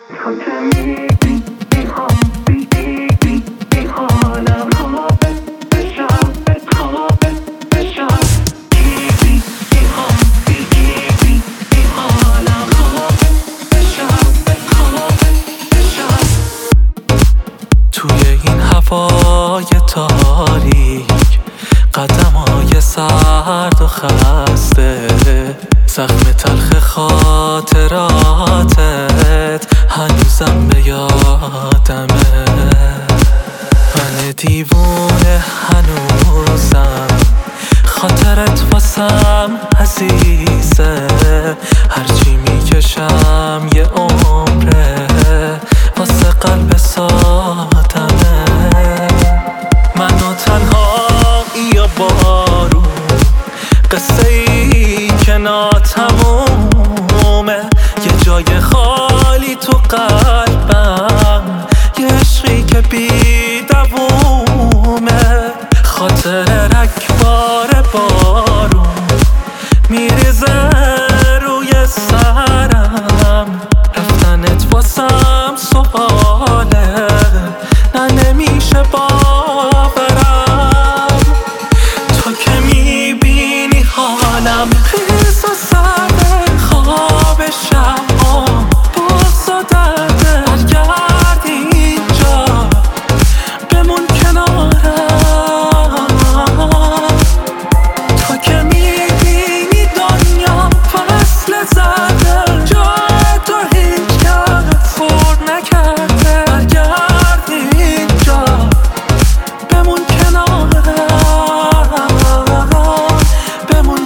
تو که میبینی ها بیدی حالم خوابت بشم خوابت بشم بیدی ها بیدی حالم خوابت بشم توی این هوای تاریک قدم‌های سرد و خسته زخم تلخ خاطراتت هنوزم به یادمه من دیوونه هنوزم خاطرت واسم عزیزه هرچی میکشم یه عمره واسه قلب سادمه منو تنهایی یا بارون قصه ای که ناتمومه یه جای خالی تو قلبم یه عشقی که بی دوومه خاطر رگبار بارون میریزه روی سرم رفتنت واسم سواله نه نمیشه باورم تو که میبینی حالم خیز و سرد خواب شب باز و درده برگرد اینجا بمون کنارم تو که میبینی دنیا فصل زده جای تو هیچ کس خورد نکرده برگرد اینجا بمون کنارم بمون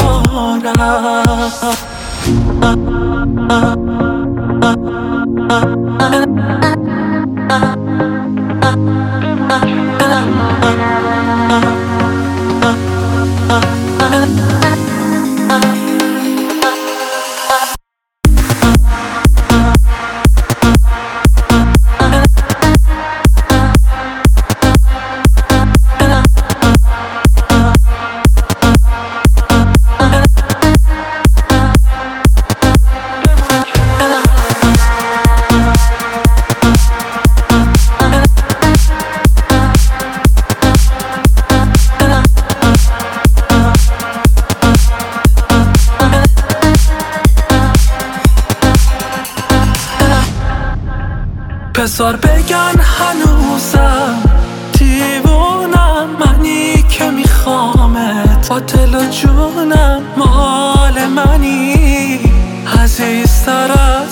بذار بگن هنوزم دیوونم منی که میخوامت با دل و جونم مال منی عزیزتر از